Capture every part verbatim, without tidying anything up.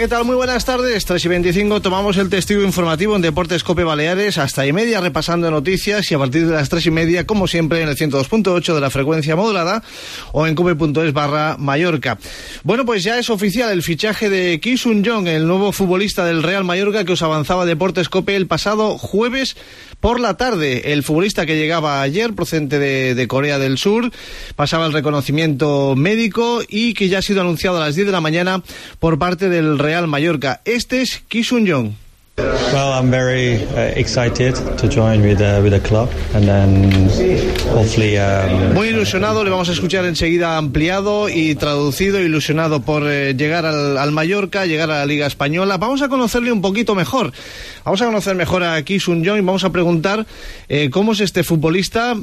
¿qué tal? Muy buenas tardes. tres y veinticinco, tomamos el testigo informativo en Deportes COPE Baleares hasta y media repasando noticias, y a partir de las tres y media, como siempre, en el ciento dos punto ocho de la frecuencia modulada o en cope.es barra Mallorca. Bueno, pues ya es oficial el fichaje de Ki Sun-jong, el nuevo futbolista del Real Mallorca que os avanzaba Deportes COPE el pasado jueves por la tarde. El futbolista que llegaba ayer, procedente de, de Corea del Sur, pasaba el reconocimiento médico y que ya ha sido anunciado a las diez de la mañana por parte del Real Mallorca. Este es Ki Sun-jong. Well, I'm very uh, excited to join with uh, with the club, and then hopefully. Um, Muy ilusionado, le vamos a escuchar enseguida ampliado y traducido, ilusionado por eh, llegar al, al Mallorca, llegar a la Liga Española. Vamos a conocerle un poquito mejor. Vamos a conocer mejor a Ki Sun-jong y vamos a preguntar eh, cómo es este futbolista,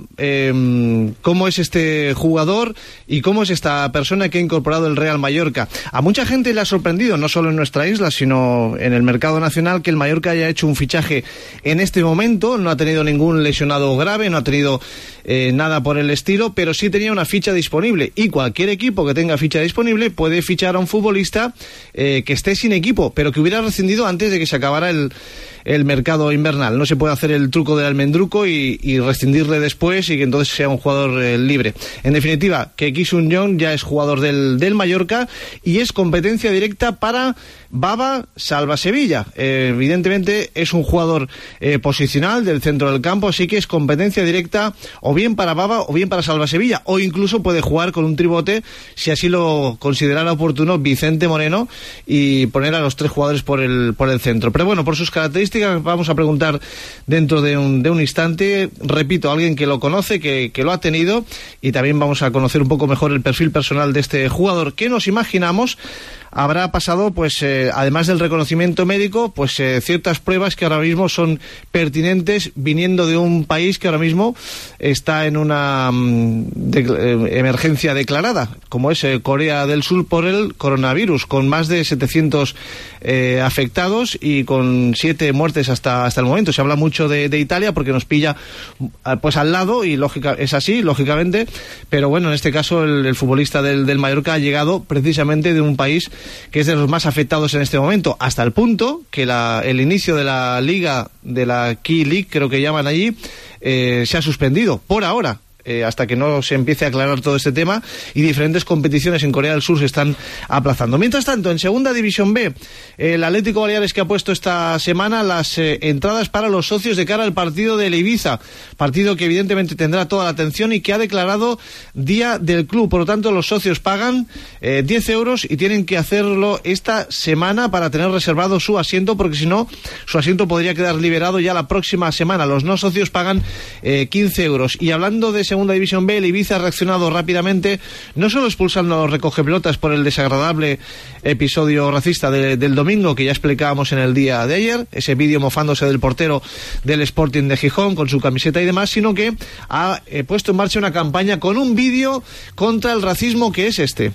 eh, cómo es este jugador y cómo es esta persona que ha incorporado el Real Mallorca. A mucha gente le ha sorprendido, no solo en nuestra isla, sino en el mercado nacional, que el Mallorca haya hecho un fichaje en este momento. No ha tenido ningún lesionado grave, no ha tenido eh, nada por el estilo, pero sí tenía una ficha disponible, y cualquier equipo que tenga ficha disponible puede fichar a un futbolista eh, que esté sin equipo, pero que hubiera rescindido antes de que se acabara el, el mercado invernal. No se puede hacer el truco del almendruco y, y rescindirle después y que entonces sea un jugador eh, libre. En definitiva, que Ki Sun-jong ya es jugador del, del Mallorca y es competencia directa para Baba Salva Sevilla. Eh, evidentemente es un jugador eh, posicional del centro del campo, así que es competencia directa o bien para Baba o bien para Salva Sevilla, o incluso puede jugar con un tribote si así lo considerara oportuno Vicente Moreno y poner a los tres jugadores por el por el centro. Pero bueno, por sus características vamos a preguntar dentro de un, de un instante. Repito, alguien que lo conoce, que, que lo ha tenido, y también vamos a conocer un poco mejor el perfil personal de este jugador, que nos imaginamos habrá pasado, pues eh, además del reconocimiento médico, pues eh, ciertas pruebas que ahora mismo son pertinentes, viniendo de un país que ahora mismo está en una mm, de, eh, emergencia declarada, como es eh, Corea del Sur, por el coronavirus, con más de setecientos eh, afectados y con siete muertes hasta hasta el momento. Se habla mucho de, de Italia porque nos pilla pues al lado, y lógica es así, lógicamente, pero bueno, en este caso el, el futbolista del, del Mallorca ha llegado precisamente de un país que es de los más afectados en este momento, hasta el punto que la, el inicio de la liga, de la Key League, creo que llaman allí, eh, se ha suspendido por ahora. Eh, hasta que no se empiece a aclarar todo este tema, y diferentes competiciones en Corea del Sur se están aplazando. Mientras tanto, en Segunda División B, el Atlético Baleares, que ha puesto esta semana las eh, entradas para los socios de cara al partido del Ibiza, partido que evidentemente tendrá toda la atención y que ha declarado día del club. Por lo tanto, los socios pagan eh, diez euros y tienen que hacerlo esta semana para tener reservado su asiento, porque si no, su asiento podría quedar liberado ya la próxima semana. Los no socios pagan eh, quince euros. Y hablando de Segunda División B, el Ibiza ha reaccionado rápidamente, no solo expulsando a los recogepelotas por el desagradable episodio racista de, del domingo, que ya explicábamos en el día de ayer, ese vídeo mofándose del portero del Sporting de Gijón con su camiseta y demás, sino que ha eh, puesto en marcha una campaña con un vídeo contra el racismo, que es este.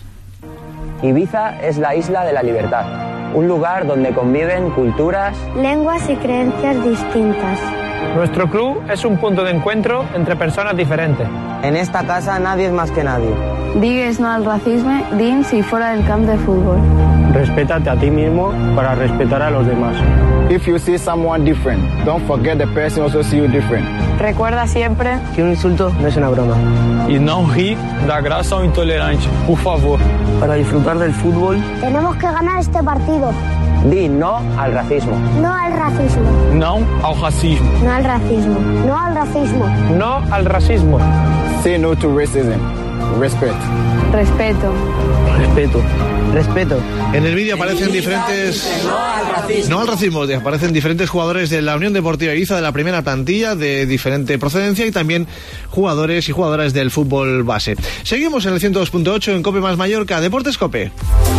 Ibiza es la isla de la libertad, un lugar donde conviven culturas, lenguas y creencias distintas. Nuestro club es un punto de encuentro entre personas diferentes. En esta casa nadie es más que nadie. Digues no al racisme dins y fuera del camp de fútbol. Respétate a ti mismo para respetar a los demás. If you see someone different, don't forget the person also see you different. Recuerda siempre que un insulto no es una broma. Y não ri da graça ao intolerante, por favor. Para disfrutar del fútbol, tenemos que ganar este partido. Di no al racismo. No al racismo. Não ao racismo. No al racismo. No al racismo. No al racismo. Say no to racism. Respect. Respeto. Respeto. Respeto. En el vídeo aparecen diferentes... No al racismo. No al racismo. Aparecen diferentes jugadores de la Unión Deportiva Ibiza, de la primera plantilla, de diferente procedencia, y también jugadores y jugadoras del fútbol base. Seguimos en el ciento dos punto ocho en Cope más Mallorca. Deportes Cope.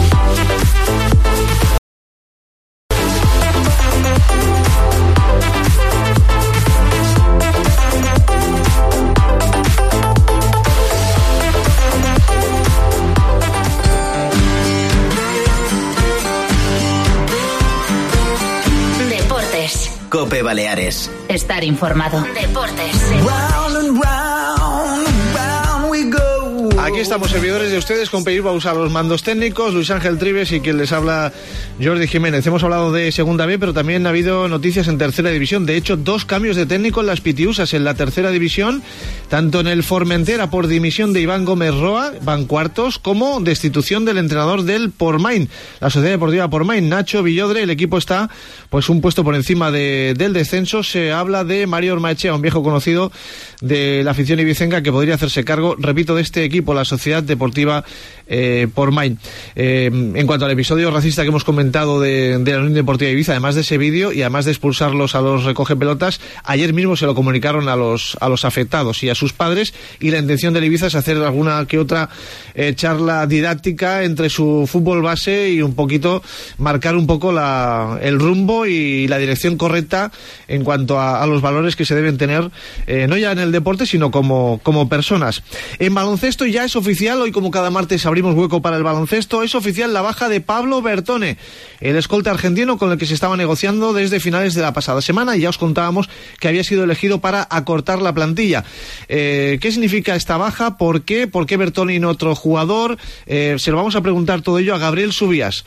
Cope Baleares. Estar informado. Deportes. Aquí Aquí estamos, servidores de ustedes, con Pedir Baus a los mandos técnicos, Luis Ángel Trives y quien les habla, Jordi Jiménez. Hemos hablado de Segunda B, pero también ha habido noticias en Tercera División. De hecho, dos cambios de técnico en las Pitiusas en la Tercera División, tanto en el Formentera por dimisión de Iván Gómez Roa, van cuartos, como destitución del entrenador del Portmain, la Sociedad Deportiva Portmain, Nacho Villodre. El equipo está pues un puesto por encima de, del descenso. Se habla de Mario Ormaechea, un viejo conocido de la afición ibicenca, que podría hacerse cargo, repito, de este equipo, la Sociedad Deportiva eh, Portmain. Eh, en cuanto al episodio racista que hemos comentado de, de la Unión Deportiva Ibiza, además de ese vídeo y además de expulsarlos a los recogepelotas, ayer mismo se lo comunicaron a los a los afectados y a sus padres, y la intención del Ibiza es hacer alguna que otra eh, charla didáctica entre su fútbol base y un poquito marcar un poco la, el rumbo y la dirección correcta en cuanto a, a los valores que se deben tener, eh, no ya en el deporte, sino como, como personas. En baloncesto ya es oficial, hoy como cada martes abrimos hueco para el baloncesto, es oficial la baja de Pablo Bertone, el escolta argentino con el que se estaba negociando desde finales de la pasada semana, y ya os contábamos que había sido elegido para acortar la plantilla. Eh, ¿Qué significa esta baja? ¿Por qué? ¿Por qué Bertone y no otro jugador? Eh, se lo vamos a preguntar todo ello a Gabriel Subías,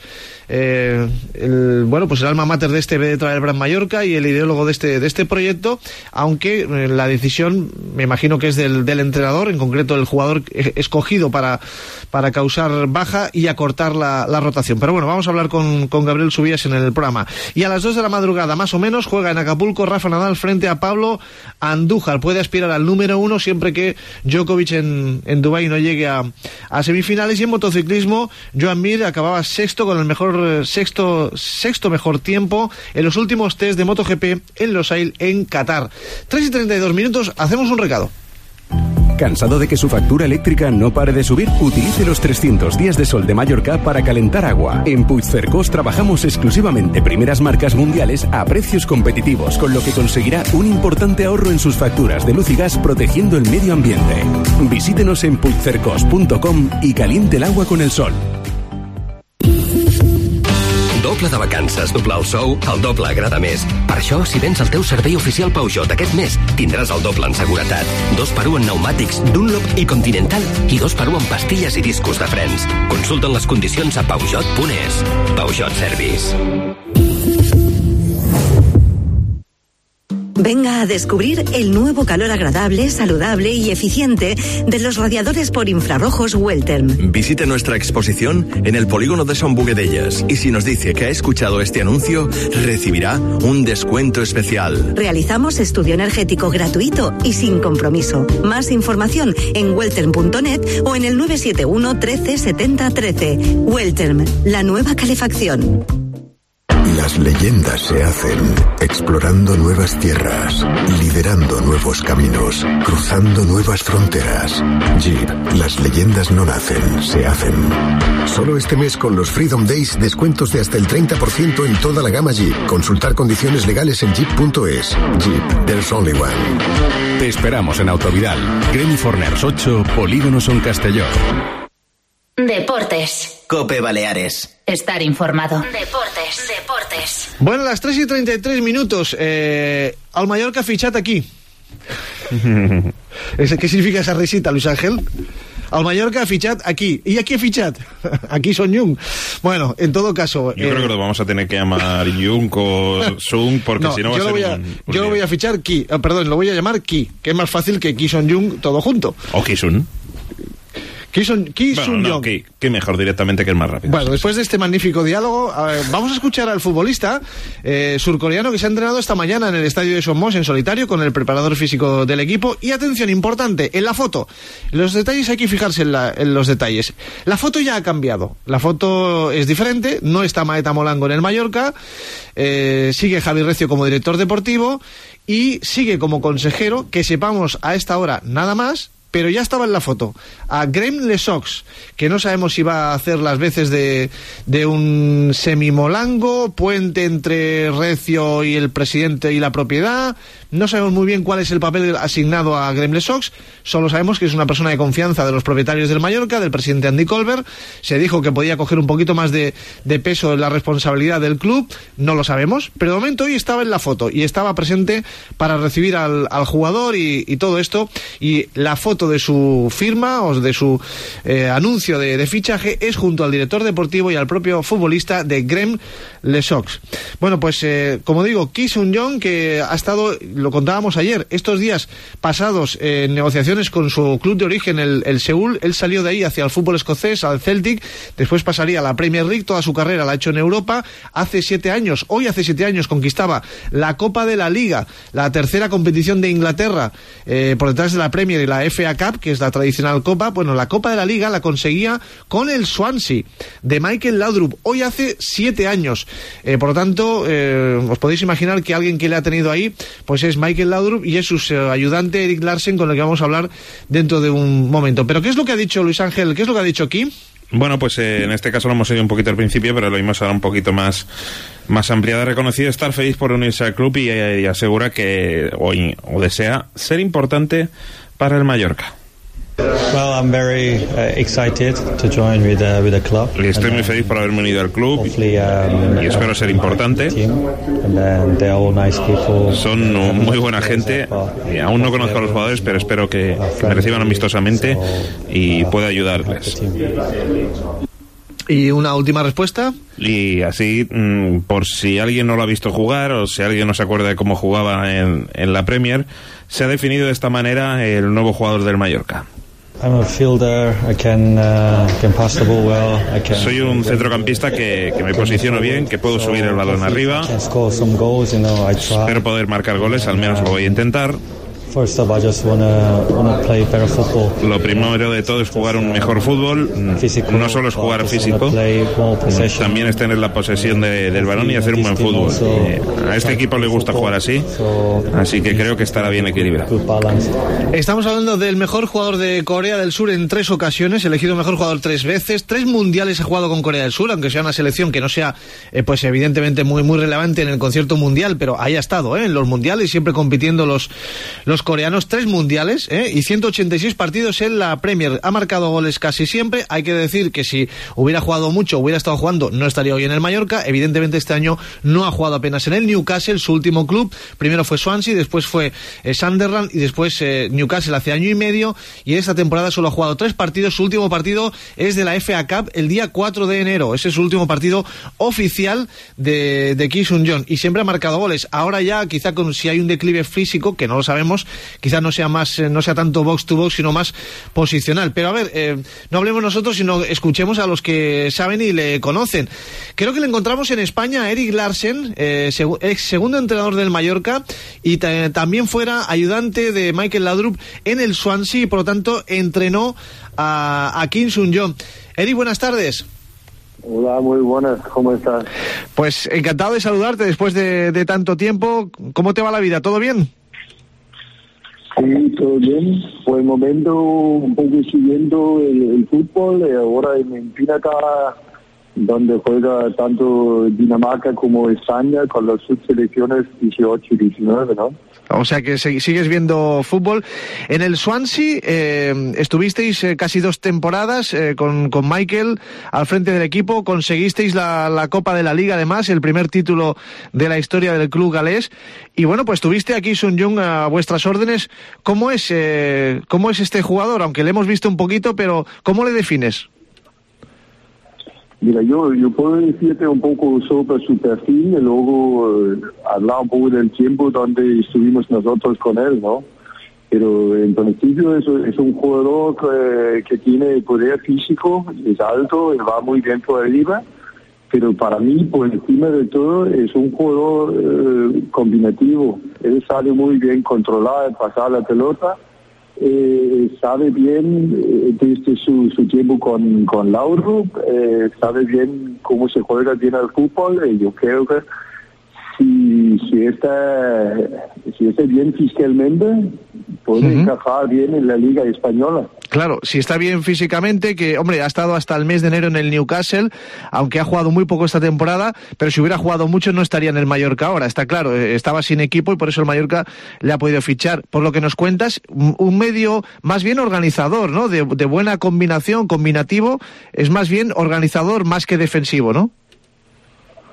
eh, el, bueno, pues el alma mater de este B D Travel Brand Mallorca y el ideólogo de este, de este proyecto, aunque eh, la decisión me imagino que es del, del entrenador, en concreto el jugador escogido para, para causar baja y acortar la, la rotación. Pero bueno, vamos a hablar con, con Gabriel Subías en el programa. Y a las dos de la madrugada, más o menos, juega en Acapulco Rafa Nadal frente a Pablo Andújar. Puede aspirar al número uno siempre que Djokovic en, en Dubái no llegue a, a semifinales. Y en motociclismo, Joan Mir acababa sexto con el mejor sexto, sexto mejor tiempo en los últimos test de MotoGP en Losail, en Qatar. tres y treinta y dos minutos, hacemos un recado. ¿Cansado de que su factura eléctrica no pare de subir? Utilice los trescientos días de sol de Mallorca para calentar agua. En Puigcercós trabajamos exclusivamente primeras marcas mundiales a precios competitivos, con lo que conseguirá un importante ahorro en sus facturas de luz y gas, protegiendo el medio ambiente. Visítenos en puigcercós punto com y caliente el agua con el sol. Doble de vacances, doble el sou, el doble agrada més. Per això, si vens al teu servei oficial Peugeot aquest mes, tindràs el doble en seguretat. Dos per un en pneumàtics, Dunlop i Continental, i dos per un en pastilles i discos de frens. Consulta'n les condicions a peugeot punt es. Peugeot Service. Venga a descubrir el nuevo calor agradable, saludable y eficiente de los radiadores por infrarrojos Welterm. Visite nuestra exposición en el polígono de Son Buguedellas y si nos dice que ha escuchado este anuncio, recibirá un descuento especial. Realizamos estudio energético gratuito y sin compromiso. Más información en welterm punto net o en el nueve siete uno trece setenta trece. Welterm, la nueva calefacción. Las leyendas se hacen explorando nuevas tierras, liderando nuevos caminos, cruzando nuevas fronteras. Jeep, las leyendas no nacen, se hacen. Solo este mes con los Freedom Days, descuentos de hasta el treinta por ciento en toda la gama Jeep. Consultar condiciones legales en jeep punto es. Jeep, there's only one. Te esperamos en Autovidal, Gremi Forners ocho, Polígono Son Castelló. Deportes. Cope Baleares. Estar informado. Deportes, deportes. Bueno, las tres y treinta y tres minutos. Eh, al Mallorca ha fichat aquí. ¿Qué significa esa risita, Luis Ángel? Al Mallorca ha fichat aquí. ¿Y aquí ha fichat? Aquí son Jung. Bueno, en todo caso... Yo eh, creo que lo vamos a tener que llamar Jung o Sung, porque no, si no va a yo ser lo voy a, un, un Yo lo voy a fichar Ki. Eh, perdón, lo voy a llamar Ki, que es más fácil que Ki Son Jung todo junto. O Ki Sun. Ki Son, Ki bueno, Sun no, Jung. que, que mejor directamente, que es más rápido. Bueno, después de este magnífico diálogo, eh, vamos a escuchar al futbolista eh, surcoreano que se ha entrenado esta mañana en el estadio de Somos en solitario con el preparador físico del equipo. Y atención, importante, en la foto. Los detalles hay que fijarse en, la, en los detalles. La foto ya ha cambiado. La foto es diferente. No está Maeta Molango en el Mallorca. Eh, sigue Javi Recio como director deportivo. Y sigue como consejero, que sepamos a esta hora nada más, pero ya estaba en la foto, a Graeme Lesox, que no sabemos si va a hacer las veces de, de un semimolango, puente entre Recio y el presidente y la propiedad. No sabemos muy bien cuál es el papel asignado a Graeme Lesox, solo sabemos que es una persona de confianza de los propietarios del Mallorca, del presidente Andy Colbert. Se dijo que podía coger un poquito más de, de peso en la responsabilidad del club, no lo sabemos, pero de momento hoy estaba en la foto y estaba presente para recibir al, al jugador y, y todo esto, y la foto foto de su firma o de su eh, anuncio de, de fichaje es junto al director deportivo y al propio futbolista de Grem Les Sox. Bueno, pues eh, como digo, Ki Sung-yeong, que ha estado, lo contábamos ayer, estos días pasados eh, en negociaciones con su club de origen, el, el Seúl. Él salió de ahí hacia el fútbol escocés, al Celtic, después pasaría a la Premier League. Toda su carrera la ha hecho en Europa. Hace siete años, hoy hace siete años, conquistaba la Copa de la Liga, la tercera competición de Inglaterra, eh, por detrás de la Premier y la F A Cup, que es la tradicional Copa. Bueno, la Copa de la Liga la conseguía con el Swansea de Michael Laudrup, hoy hace siete años. Eh, por lo tanto, eh, os podéis imaginar que alguien que le ha tenido ahí, pues es Michael Laudrup y es su eh, ayudante Erik Larsen, con el que vamos a hablar dentro de un momento. Pero ¿qué es lo que ha dicho Luis Ángel? ¿Qué es lo que ha dicho Ki? Bueno, pues eh, en este caso lo hemos oído un poquito al principio, pero lo vimos ahora un poquito más, más ampliada. Ha reconocido estar feliz por unirse al club y, y asegura que, o, o desea, ser importante para el Mallorca. Well, I'm very uh, excited to join with uh, with the club. Y estoy muy feliz por haberme unido al club y espero ser importante. Son muy buena gente. Y aún no conozco a los jugadores, pero espero que, que me reciban amistosamente y pueda ayudarles. ¿Y una última respuesta? Y así, mmm, por si alguien no lo ha visto jugar o si alguien no se acuerda de cómo jugaba en, en la Premier, se ha definido de esta manera el nuevo jugador del Mallorca. I'm a fielder. I can, uh, can pass the ball well. I can... Soy un centrocampista que, que me posiciono bien, que puedo subir el balón arriba. Espero poder marcar goles, al menos lo voy a intentar. First of all, I just wanna, wanna play better football. Lo primero de todo es jugar un mejor fútbol. Physical, no solo es jugar físico, también es tener la posesión de, del balón y hacer un buen fútbol. Eh, a este equipo le gusta jugar así, así que creo que estará bien equilibrado. Estamos hablando del mejor jugador de Corea del Sur en tres ocasiones, elegido mejor jugador tres veces, tres mundiales ha jugado con Corea del Sur, aunque sea una selección que no sea, eh, pues evidentemente muy muy relevante en el concierto mundial, pero ahí ha estado, eh, en los mundiales, siempre compitiendo los los coreanos, tres mundiales, ¿eh? Y ciento ochenta y seis partidos en la Premier. Ha marcado goles casi siempre. Hay que decir que si hubiera jugado mucho, hubiera estado jugando, no estaría hoy en el Mallorca. Evidentemente este año no ha jugado apenas en el Newcastle, su último club. Primero fue Swansea, después fue eh, Sunderland y después eh, Newcastle hace año y medio. Y esta temporada solo ha jugado tres partidos. Su último partido es de la F A Cup el día cuatro de enero. Ese es su último partido oficial de, de Ki Sung-yeong. Y siempre ha marcado goles. Ahora ya, quizá con, si hay un declive físico, que no lo sabemos, quizás no sea más, no sea tanto box to box, sino más posicional. Pero a ver, eh, no hablemos nosotros, sino escuchemos a los que saben y le conocen. Creo que le encontramos en España a Erik Larsen, eh, seg- ex segundo entrenador del Mallorca, y t- también fuera ayudante de Michael Laudrup en el Swansea, y por lo tanto entrenó a, a Ki Sung-yeong. Erik, buenas tardes. Hola, muy buenas, ¿cómo estás? Pues encantado de saludarte después de, de tanto tiempo. ¿Cómo te va la vida? ¿Todo bien? Sí, todo bien. Por el momento un poco siguiendo el, el fútbol, eh, ahora en Pinaca, donde juega tanto Dinamarca como España con las subselecciones dieciocho y diecinueve, ¿no? O sea que sigues viendo fútbol. En el Swansea eh, estuvisteis eh, casi dos temporadas eh, con, con Michael al frente del equipo. Conseguisteis la, la Copa de la Liga, además, el primer título de la historia del club galés. Y bueno, pues tuviste aquí Sung-yeong a vuestras órdenes. ¿Cómo es, eh, cómo es este jugador? Aunque le hemos visto un poquito, pero ¿cómo le defines? Mira, yo, yo puedo decirte un poco sobre su perfil y luego eh, hablar un poco del tiempo donde estuvimos nosotros con él, ¿no? Pero en principio es, es un jugador que, que tiene poder físico, es alto, va muy bien por arriba, pero para mí, por encima de todo, es un jugador eh, combinativo. Él sabe muy bien controlar, pasar la pelota. Eh, sabe bien eh, desde su, su tiempo con, con Laudrup, eh, sabe bien cómo se juega bien al fútbol. Eh, yo creo que si, si, está, si está bien fiscalmente, puede uh-huh. encajar bien en la Liga Española. Claro, si está bien físicamente, que hombre, ha estado hasta el mes de enero en el Newcastle, aunque ha jugado muy poco esta temporada, pero si hubiera jugado mucho no estaría en el Mallorca ahora, está claro, estaba sin equipo y por eso el Mallorca le ha podido fichar. Por lo que nos cuentas, un medio más bien organizador, ¿no? De, de buena combinación, combinativo, es más bien organizador más que defensivo, ¿no?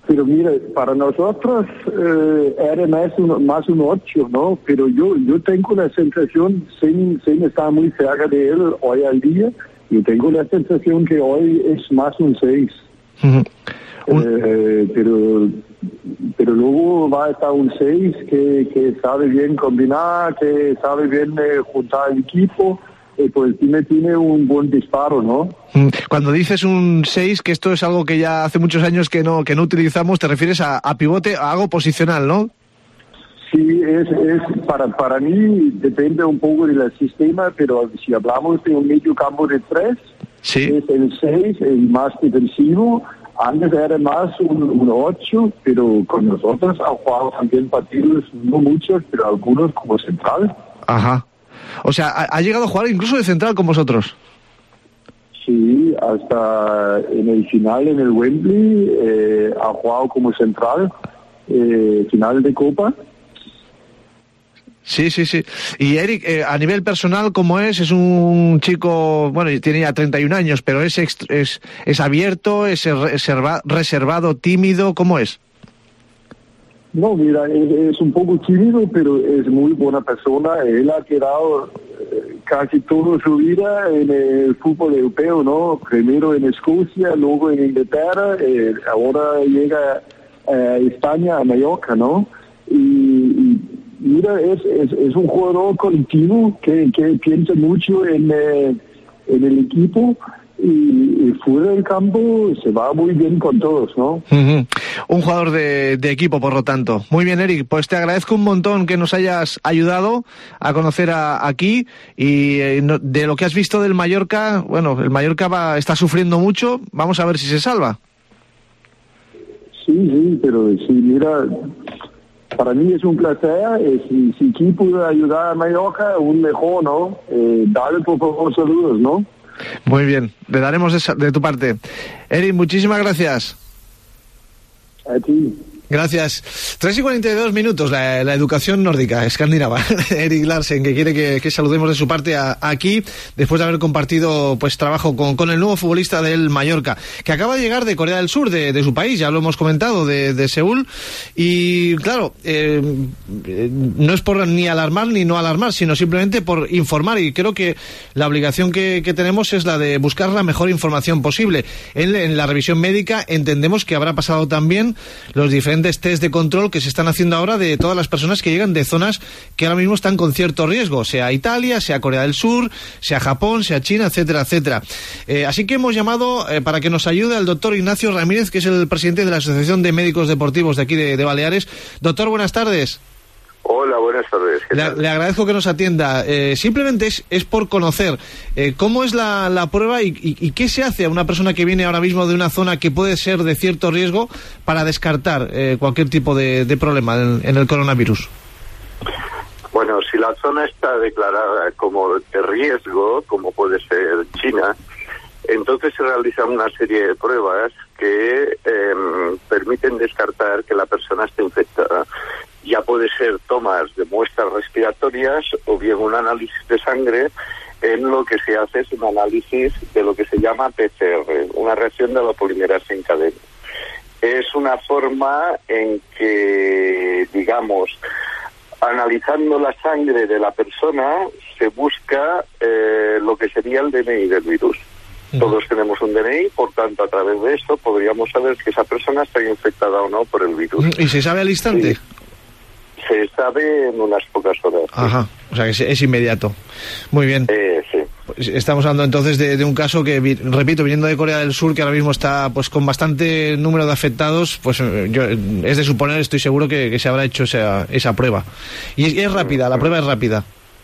Pero mira, para nosotros eh, era más un, más un ocho, ¿no? Pero yo yo tengo la sensación, sin, sin estar muy cerca de él hoy al día, yo tengo la sensación que hoy es más un seis. Uh-huh. eh, pero pero luego va a estar un seis que, que sabe bien combinar, que sabe bien eh, juntar el equipo. Pues tiene, tiene un buen disparo, ¿no? Cuando dices un seis, que esto es algo que ya hace muchos años que no que no utilizamos, te refieres a, a pivote, a algo posicional, ¿no? Sí, es, es para, para mí depende un poco del sistema, pero si hablamos de un medio campo de tres, sí, es el seis, el más defensivo. Antes era más un, un ocho, pero con nosotros han jugado también partidos, no muchos, pero algunos como central. Ajá. O sea, ha, ha llegado a jugar incluso de central con vosotros. Sí, hasta en el final en el Wembley eh, ha jugado como central, eh, final de Copa. Sí, sí, sí. Y Eric, eh, a nivel personal, ¿cómo es? Es un chico, bueno, tiene ya treinta y un años, pero es es, es abierto, es reserva, reservado, tímido, ¿cómo es? No, mira, es, es un poco tímido, pero es muy buena persona. Él ha quedado eh, casi toda su vida en el fútbol europeo, ¿no? Primero en Escocia, luego en Inglaterra, eh, ahora llega a España, a Mallorca, ¿no? Y, y mira, es, es, es un jugador colectivo que, que piensa mucho en, eh, en el equipo. Y, y fuera del campo se va muy bien con todos, ¿no? Uh-huh. Un jugador de, de equipo, por lo tanto. Muy bien, Eric, pues te agradezco un montón que nos hayas ayudado a conocer a, aquí y eh, no, de lo que has visto del Mallorca, bueno, el Mallorca va, está sufriendo mucho, vamos a ver si se salva. Sí, sí, pero sí, mira, para mí es un placer, eh, si, si aquí pude ayudar a Mallorca, aún mejor, ¿no? Eh, dale por favor saludos, ¿no? Muy bien, le daremos de, de tu parte. Eric, muchísimas gracias. A ti. Gracias. tres y cuarenta y dos minutos, la, la educación nórdica, escandinava. Eric Larsen, que quiere que, que saludemos de su parte a, a aquí, después de haber compartido pues trabajo con, con el nuevo futbolista del Mallorca, que acaba de llegar de Corea del Sur, de, de su país, ya lo hemos comentado, de, de Seúl. Y claro, eh, no es por ni alarmar ni no alarmar, sino simplemente por informar. Y creo que la obligación que, que tenemos es la de buscar la mejor información posible. En, en la revisión médica entendemos que habrá pasado también los diferentes test de control que se están haciendo ahora de todas las personas que llegan de zonas que ahora mismo están con cierto riesgo, sea Italia, sea Corea del Sur, sea Japón, sea China, etcétera, etcétera. Eh, así que hemos llamado eh, para que nos ayude al doctor Ignacio Ramírez, que es el presidente de la Asociación de Médicos Deportivos de aquí de, de Baleares. Doctor, buenas tardes. Hola, buenas tardes. Le, le agradezco que nos atienda. Eh, simplemente es, es por conocer eh, cómo es la, la prueba y, y, y qué se hace a una persona que viene ahora mismo de una zona que puede ser de cierto riesgo para descartar eh, cualquier tipo de, de problema en, en el coronavirus. Bueno, si la zona está declarada como de riesgo, como puede ser China, entonces se realizan una serie de pruebas que eh, permiten descartar que la persona esté infectada. Ya puede ser tomas de muestras respiratorias o bien un análisis de sangre. En lo que se hace es un análisis de lo que se llama P C R, una reacción de la polimerasa en cadena. Es una forma en que, digamos, analizando la sangre de la persona, se busca eh, lo que sería el D N I del virus. Todos tenemos un D N I, por tanto, a través de esto podríamos saber si esa persona está infectada o no por el virus. ¿Y se sabe al instante? Sí. Se sabe en unas pocas horas. Ajá, sí. O sea que es, es inmediato. Muy bien. Eh, sí. Pues estamos hablando entonces de, de un caso que, repito, viniendo de Corea del Sur, que ahora mismo está pues con bastante número de afectados, pues yo, es de suponer, estoy seguro que, que se habrá hecho esa, esa prueba. Y es, es rápida, la prueba es rápida.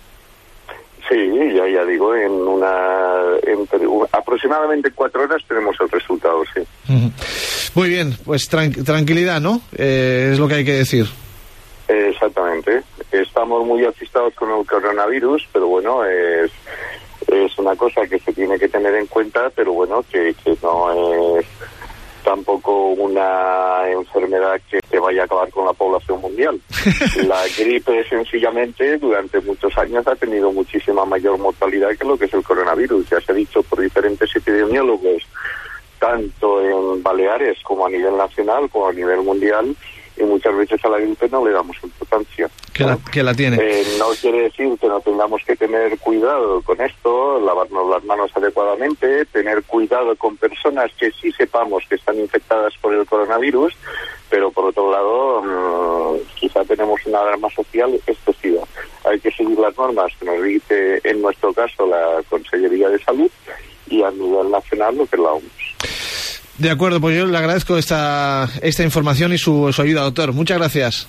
Sí, ya, ya digo, en una entre, un, aproximadamente cuatro horas tenemos el resultado, sí. Uh-huh. Muy bien, pues tran- tranquilidad, ¿no? Eh, es lo que hay que decir. Exactamente. Estamos muy asustados con el coronavirus, pero bueno, es es una cosa que se tiene que tener en cuenta, pero bueno, que, que no es tampoco una enfermedad que, que vaya a acabar con la población mundial. La gripe sencillamente durante muchos años ha tenido muchísima mayor mortalidad que lo que es el coronavirus. Ya se ha dicho por diferentes epidemiólogos, tanto en Baleares como a nivel nacional, como a nivel mundial, y muchas veces a la gripe no le damos importancia. Que la, que la tiene. Eh, no quiere decir que no tengamos que tener cuidado con esto, lavarnos las manos adecuadamente, tener cuidado con personas que sí sepamos que están infectadas por el coronavirus, pero por otro lado, mmm, quizá tenemos una alarma social excesiva. Hay que seguir las normas que nos dice, en nuestro caso, la Consellería de Salud, y a nivel nacional lo que es la O M S. De acuerdo, pues yo le agradezco esta esta información y su, su ayuda, doctor. Muchas gracias.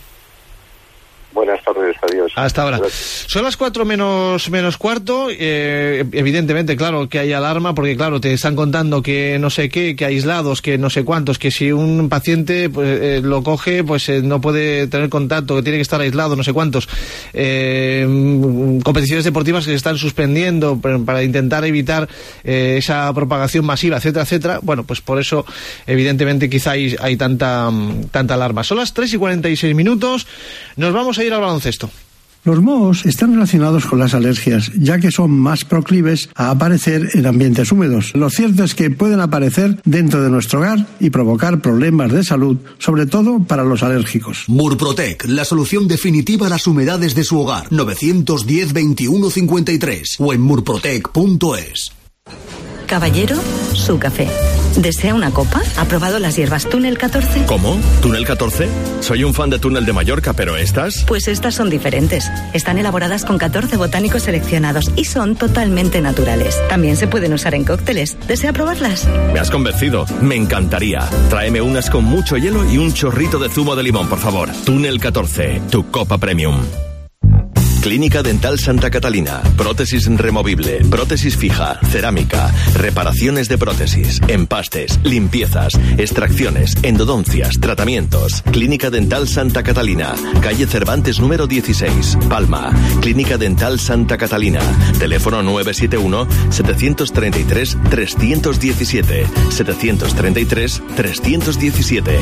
Buenas tardes, adiós. Hasta ahora. Gracias. Son las cuatro menos, menos cuarto. Eh, evidentemente, claro, que hay alarma, porque claro, te están contando que no sé qué, que aislados, que no sé cuántos, que si un paciente pues, eh, lo coge, pues eh, no puede tener contacto, que tiene que estar aislado, no sé cuántos. Eh, competiciones deportivas que se están suspendiendo para, para intentar evitar eh, esa propagación masiva, etcétera, etcétera. Bueno, pues por eso, evidentemente, quizá hay, hay tanta, tanta alarma. Son las tres y cuarenta y seis minutos. Nos vamos a ir al baloncesto. Los mohos están relacionados con las alergias, ya que son más proclives a aparecer en ambientes húmedos. Lo cierto es que pueden aparecer dentro de nuestro hogar y provocar problemas de salud, sobre todo para los alérgicos. Murprotec, la solución definitiva a las humedades de su hogar. novecientos diez veintiuno cincuenta y tres o en murprotec punto es. Caballero, su café. ¿Desea una copa? ¿Ha probado las hierbas Túnel catorce? ¿Cómo? ¿Túnel catorce? Soy un fan de Túnel de Mallorca, pero ¿estas? Pues estas son diferentes. Están elaboradas con catorce botánicos seleccionados y son totalmente naturales. También se pueden usar en cócteles. ¿Desea probarlas? Me has convencido. Me encantaría. Tráeme unas con mucho hielo y un chorrito de zumo de limón, por favor. Túnel catorce, tu copa premium. Clínica Dental Santa Catalina. Prótesis removible, prótesis fija, cerámica, reparaciones de prótesis, empastes, limpiezas, extracciones, endodoncias, tratamientos. Clínica Dental Santa Catalina. Calle Cervantes número dieciséis, Palma. Clínica Dental Santa Catalina. Teléfono nueve siete uno, siete tres tres, tres uno siete. siete tres tres, tres uno siete.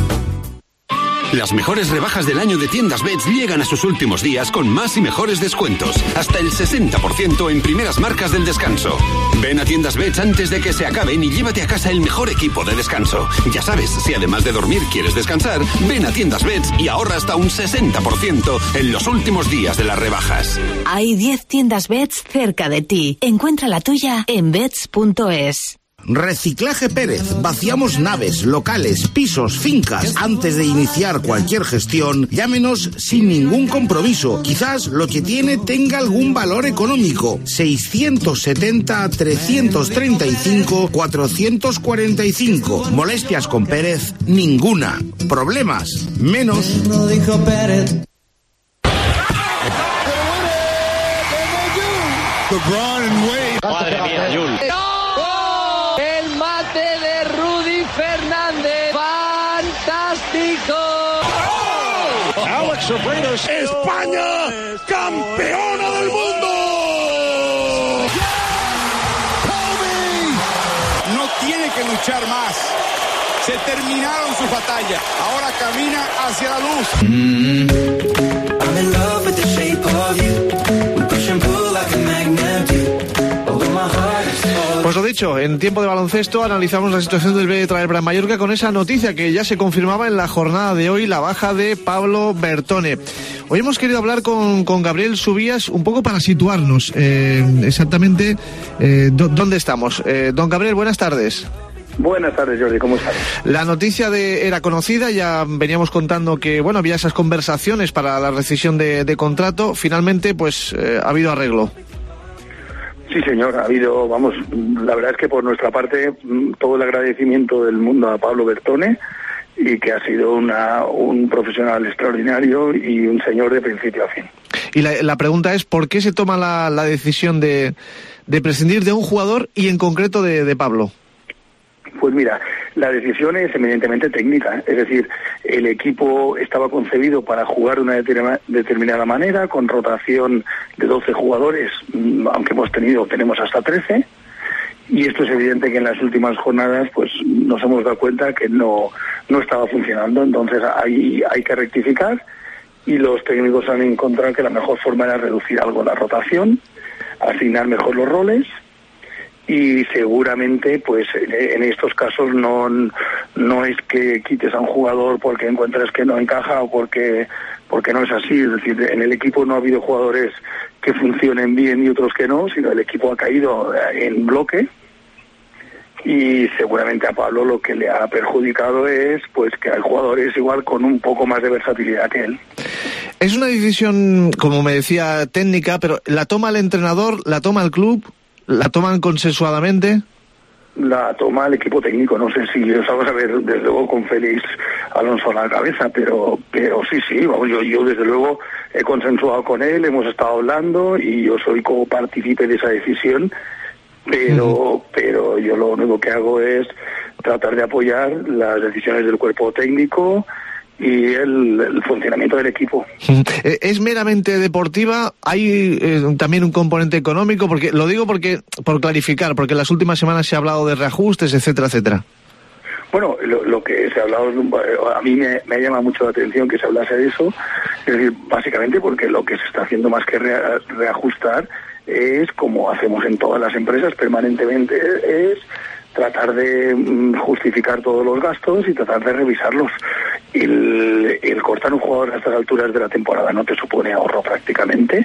Las mejores rebajas del año de Tiendas Bets llegan a sus últimos días con más y mejores descuentos. Hasta el sesenta por ciento en primeras marcas del descanso. Ven a Tiendas Bets antes de que se acaben y llévate a casa el mejor equipo de descanso. Ya sabes, si además de dormir quieres descansar, ven a Tiendas Bets y ahorra hasta un sesenta por ciento en los últimos días de las rebajas. Hay diez Tiendas Bets cerca de ti. Encuentra la tuya en bets punto es. Reciclaje Pérez. Vaciamos naves, locales, pisos, fincas. Antes de iniciar cualquier gestión, llámenos sin ningún compromiso. Quizás lo que tiene tenga algún valor económico. seiscientos setenta, trescientos treinta y cinco, cuatrocientos cuarenta y cinco. Molestias con Pérez, ninguna. Problemas, menos. Madre mía, Jul. El mate de Rudy Fernández. ¡Fantástico! Alex Abrines, España, campeona del mundo. No tiene que luchar más. Se terminaron sus batallas. Ahora camina hacia la luz. Mm-hmm. I'm in love with the shape of you. We push and pull like a magnet. Pues lo dicho, en tiempo de baloncesto analizamos la situación del B de Gran Mallorca con esa noticia que ya se confirmaba en la jornada de hoy, la baja de Pablo Bertone. Hoy hemos querido hablar con, con Gabriel Subías un poco para situarnos eh, exactamente eh, do, dónde estamos. Eh, don Gabriel, buenas tardes. Buenas tardes, Jordi, ¿cómo estás? La noticia de, era conocida, ya veníamos contando que bueno había esas conversaciones para la rescisión de, de contrato. Finalmente, pues eh, ha habido arreglo. Sí, señor, ha habido, vamos, la verdad es que por nuestra parte todo el agradecimiento del mundo a Pablo Bertone, y que ha sido una, un profesional extraordinario y un señor de principio a fin. Y la, la pregunta es, ¿por qué se toma la, la decisión de, de prescindir de un jugador y en concreto de, de Pablo? Pues mira, la decisión es eminentemente técnica, es decir, el equipo estaba concebido para jugar de una determinada, determinada manera, con rotación de doce jugadores, aunque hemos tenido, tenemos hasta trece, y esto es evidente que en las últimas jornadas pues nos hemos dado cuenta que no, no estaba funcionando, entonces hay, hay que rectificar, y los técnicos han encontrado que la mejor forma era reducir algo la rotación, asignar mejor los roles, y seguramente pues en estos casos no, no es que quites a un jugador porque encuentres que no encaja o porque, porque no es así. Es decir, en el equipo no ha habido jugadores que funcionen bien y otros que no, sino el equipo ha caído en bloque. Y seguramente a Pablo lo que le ha perjudicado es pues que hay jugadores igual con un poco más de versatilidad que él. Es una decisión, como me decía, técnica, pero ¿la toma el entrenador, la toma el club, la toman consensuadamente? La toma el equipo técnico, no sé si os vamos a ver desde luego con Félix Alonso a la cabeza, pero pero sí, sí, vamos, yo, yo desde luego he consensuado con él, hemos estado hablando y yo soy como partícipe de esa decisión. Pero, uh-huh. pero yo lo único que hago es tratar de apoyar las decisiones del cuerpo técnico y el, el funcionamiento del equipo. ¿Es meramente deportiva? ¿Hay eh, también un componente económico? Porque lo digo porque por clarificar, porque en las últimas semanas se ha hablado de reajustes, etcétera, etcétera. Bueno, lo, lo que se ha hablado, a mí me, me llama mucho la atención que se hablase de eso, es decir, básicamente porque lo que se está haciendo más que re, reajustar es, como hacemos en todas las empresas permanentemente, es tratar de justificar todos los gastos y tratar de revisarlos. El, el cortar un jugador a estas alturas de la temporada no te supone ahorro prácticamente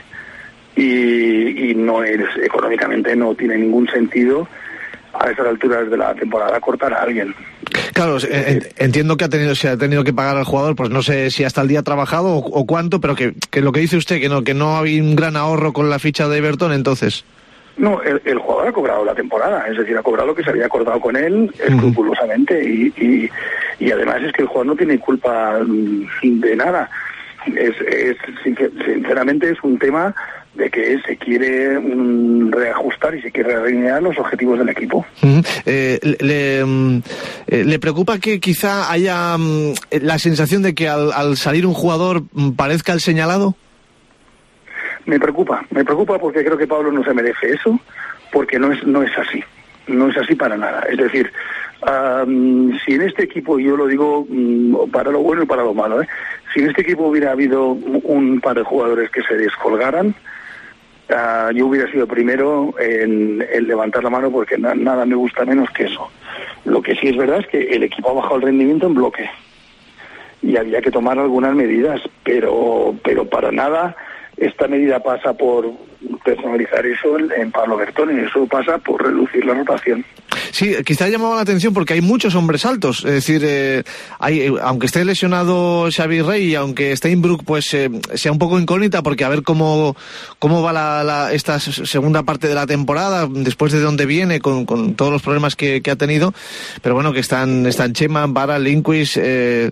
y, y no es económicamente no tiene ningún sentido a estas alturas de la temporada cortar a alguien. Claro, entiendo que ha tenido, se ha tenido que pagar al jugador, pues no sé si hasta el día trabajado o, o cuánto, pero que, que lo que dice usted, que no que no había un gran ahorro con la ficha de Everton, entonces. No, el, el jugador ha cobrado la temporada, es decir, ha cobrado lo que se había acordado con él escrupulosamente y, y, y además es que el jugador no tiene culpa de nada. Es, es sinceramente es un tema de que se quiere um, reajustar y se quiere realinear los objetivos del equipo. Uh-huh. Eh, le, eh, ¿Le preocupa que quizá haya um, la sensación de que al, al salir un jugador um, parezca el señalado? Me preocupa, me preocupa porque creo que Pablo no se merece eso, porque no es no es así, no es así para nada. Es decir, um, si en este equipo, y yo lo digo um, para lo bueno y para lo malo, ¿eh? si en este equipo hubiera habido un par de jugadores que se descolgaran, Uh, yo hubiera sido primero en, en levantar la mano porque na, nada me gusta menos que eso. Lo que sí es verdad es que el equipo ha bajado el rendimiento en bloque y había que tomar algunas medidas, pero pero para nada esta medida pasa por personalizar eso en, en Pablo Bertone, eso pasa por reducir la rotación. Sí, quizá ha llamado la atención porque hay muchos hombres altos, es decir, eh, hay, eh, aunque esté lesionado Xavi Rey y aunque Steinbrück pues eh, sea un poco incógnita porque a ver cómo cómo va la, la, esta segunda parte de la temporada, después de dónde viene con, con todos los problemas que, que ha tenido, pero bueno, que están están Chema, Vara, Lindqvist, eh,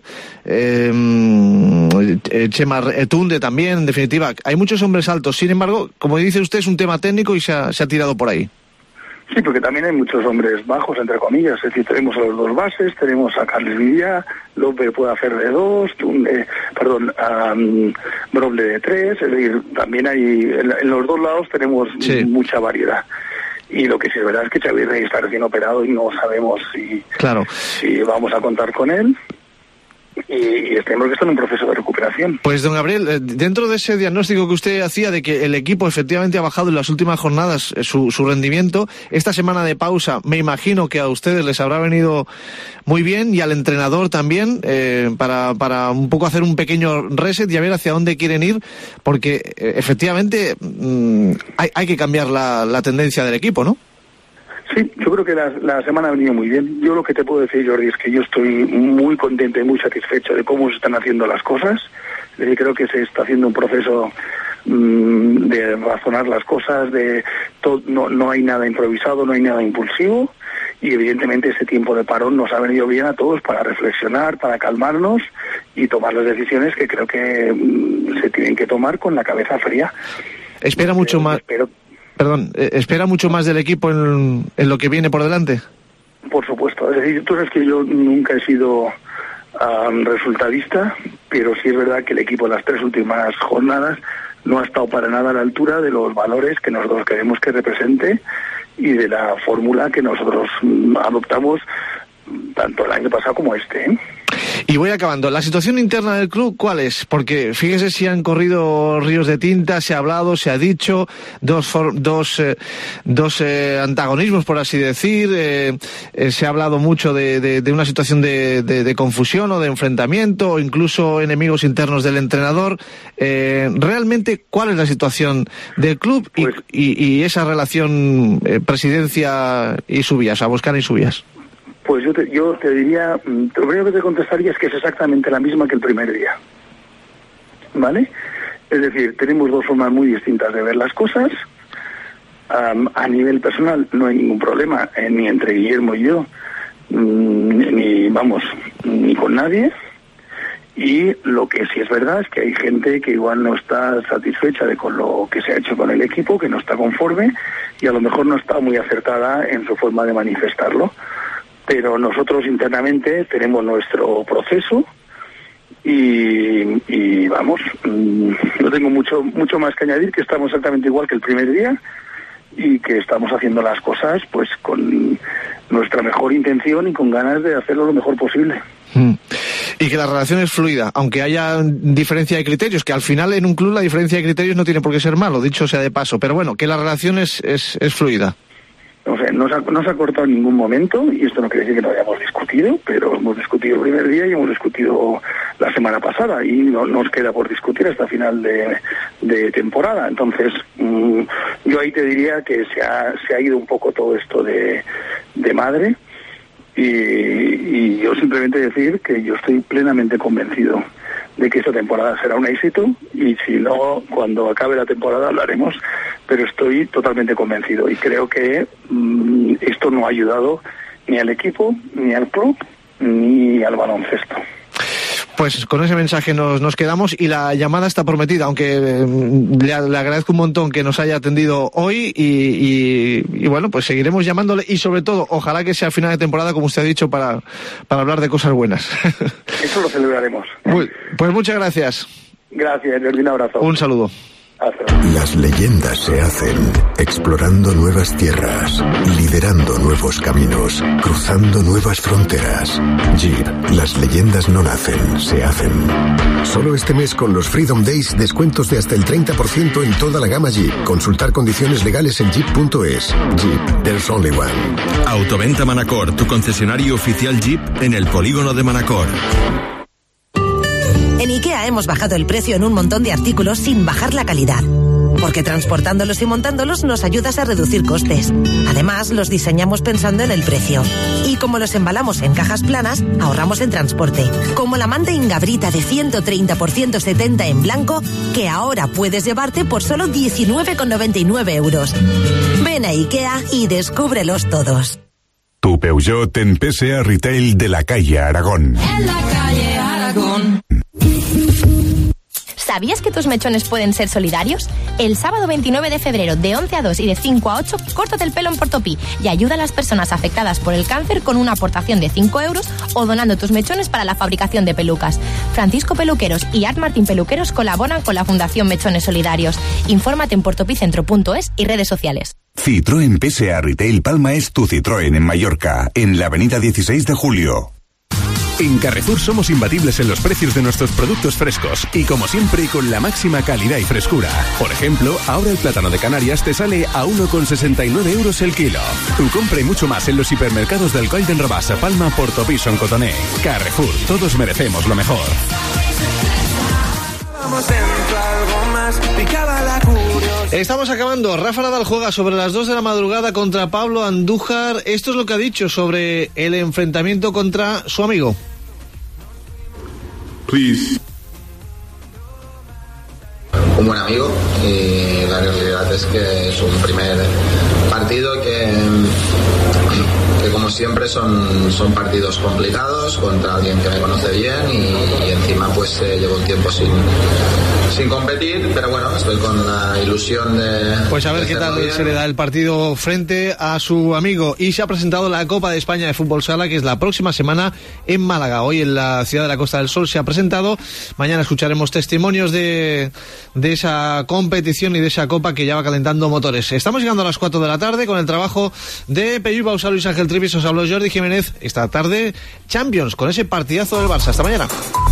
eh, Chema Etunde también, en definitiva, hay muchos hombres altos, sin embargo, como dice usted, es un tema técnico y se ha, se ha tirado por ahí. Sí, porque también hay muchos hombres bajos, entre comillas. Es decir, tenemos a los dos bases, tenemos a Carles Villa, López puede hacer de dos, Tunde, perdón, um, Broble de tres. Es decir, también hay, en, en los dos lados tenemos sí. mucha variedad. Y lo que sí es verdad es que Xavi Rey está recién operado y no sabemos si, claro. si vamos a contar con él. Y tenemos que estar en un proceso de recuperación. Pues don Gabriel, dentro de ese diagnóstico que usted hacía de que el equipo efectivamente ha bajado en las últimas jornadas su, su rendimiento, esta semana de pausa me imagino que a ustedes les habrá venido muy bien y al entrenador también eh, para, para un poco hacer un pequeño reset y a ver hacia dónde quieren ir, porque eh, efectivamente mmm, hay, hay que cambiar la, la tendencia del equipo, ¿no? Sí, yo creo que la, la semana ha venido muy bien. Yo lo que te puedo decir, Jordi, es que yo estoy muy contento y muy satisfecho de cómo se están haciendo las cosas. Es decir, creo que se está haciendo un proceso mmm, de razonar las cosas, de to- no, no hay nada improvisado, no hay nada impulsivo y evidentemente ese tiempo de parón nos ha venido bien a todos para reflexionar, para calmarnos y tomar las decisiones que creo que mmm, se tienen que tomar con la cabeza fría. Espera mucho más. Espero Perdón, ¿espera mucho más del equipo en, en lo que viene por delante? Por supuesto. Es decir, tú sabes que yo nunca he sido um, resultadista, pero sí es verdad que el equipo en las tres últimas jornadas no ha estado para nada a la altura de los valores que nosotros queremos que represente y de la fórmula que nosotros um, adoptamos tanto el año pasado como este, ¿eh? Y voy acabando. ¿La situación interna del club cuál es? Porque fíjese si han corrido ríos de tinta, se ha hablado, se ha dicho, dos for, dos, eh, dos eh, antagonismos, por así decir, eh, eh, se ha hablado mucho de, de, de una situación de, de, de confusión o de enfrentamiento, o incluso enemigos internos del entrenador. Eh, realmente, ¿cuál es la situación del club y, pues, y, y esa relación eh, presidencia y Subias, a Boscán y Subias? Pues yo te, yo te diría, lo primero que te contestaría es que es exactamente la misma que el primer día, ¿vale? Es decir, tenemos dos formas muy distintas de ver las cosas. Um, a nivel personal no hay ningún problema, eh, ni entre Guillermo y yo, ni, ni, vamos, ni con nadie. Y lo que sí es verdad es que hay gente que igual no está satisfecha de con lo que se ha hecho con el equipo, que no está conforme y a lo mejor no está muy acertada en su forma de manifestarlo. Pero nosotros internamente tenemos nuestro proceso y, y vamos, no tengo mucho mucho más que añadir, que estamos exactamente igual que el primer día y que estamos haciendo las cosas pues con nuestra mejor intención y con ganas de hacerlo lo mejor posible. Mm. Y que la relación es fluida, aunque haya diferencia de criterios, que al final en un club la diferencia de criterios no tiene por qué ser malo, dicho sea de paso, pero bueno, que la relación es, es, es fluida. O sea, no se, ha, no se ha cortado en ningún momento, y esto no quiere decir que no hayamos discutido, pero hemos discutido el primer día y hemos discutido la semana pasada, y no nos queda por discutir hasta final de, de temporada. Entonces, mmm, yo ahí te diría que se ha, se ha ido un poco todo esto de, de madre, y, y yo simplemente decir que yo estoy plenamente convencido de que esta temporada será un éxito, y si no, cuando acabe la temporada hablaremos, pero estoy totalmente convencido y creo que mmm, esto no ha ayudado ni al equipo, ni al club, ni al baloncesto. Pues con ese mensaje nos, nos quedamos, y la llamada está prometida, aunque eh, le, le agradezco un montón que nos haya atendido hoy y, y, y bueno, pues seguiremos llamándole, y sobre todo, ojalá que sea final de temporada, como usted ha dicho, para, para hablar de cosas buenas. Eso lo celebraremos. Muy, pues muchas gracias. Gracias, Jordi, un abrazo. Un saludo. Las leyendas se hacen explorando nuevas tierras, liderando nuevos caminos, cruzando nuevas fronteras. Jeep, las leyendas no nacen, se hacen. Solo este mes con los Freedom Days, descuentos de hasta el treinta por ciento en toda la gama Jeep. Consultar condiciones legales en jeep punto es. Jeep, there's only one. Autoventa Manacor, tu concesionario oficial Jeep en el polígono de Manacor. En IKEA hemos bajado el precio en un montón de artículos sin bajar la calidad. Porque transportándolos y montándolos nos ayudas a reducir costes. Además, los diseñamos pensando en el precio. Y como los embalamos en cajas planas, ahorramos en transporte. Como la manta Ingabrita de ciento treinta por ciento setenta en blanco, que ahora puedes llevarte por solo diecinueve con noventa y nueve euros. Ven a IKEA y descúbrelos todos. Tu Peugeot en P S A Retail de la calle Aragón. En la calle Aragón. ¿Sabías que tus mechones pueden ser solidarios? El sábado veintinueve de febrero, de once a dos y de cinco a ocho, córtate el pelo en Portopí y ayuda a las personas afectadas por el cáncer con una aportación de cinco euros o donando tus mechones para la fabricación de pelucas. Francisco Peluqueros y Art Martín Peluqueros colaboran con la Fundación Mechones Solidarios. Infórmate en portopicentro punto es y redes sociales. Citroën P S A Retail Palma es tu Citroën en Mallorca, en la avenida dieciséis de julio. En Carrefour somos imbatibles en los precios de nuestros productos frescos y, como siempre, con la máxima calidad y frescura. Por ejemplo, ahora el plátano de Canarias te sale a uno con sesenta y nueve euros el kilo. Tu compra y mucho más en los hipermercados del Golden Rabassa, Palma, Portopí, Son Cotoné. Carrefour, todos merecemos lo mejor. Estamos acabando. Rafa Nadal juega sobre las dos de la madrugada contra Pablo Andújar. Esto es lo que ha dicho sobre el enfrentamiento contra su amigo. Please. Un buen amigo, y la realidad es que es un primer partido que, que como siempre son, son partidos complicados contra alguien que me conoce bien y, y encima pues eh, llevo un tiempo sin, sin competir, pero bueno, estoy con la ilusión de... Pues a ver qué tal bien. Se le da el partido frente a su amigo. Y se ha presentado la Copa de España de Fútbol Sala, que es la próxima semana en Málaga. Hoy en la ciudad de la Costa del Sol se ha presentado. Mañana escucharemos testimonios de... de esa competición y de esa copa que ya va calentando motores. Estamos llegando a las cuatro de la tarde con el trabajo de Peyú Bausá, Luis Ángel Trivi. os habló Jordi Jiménez. Esta tarde, Champions, con ese partidazo del Barça. Hasta mañana.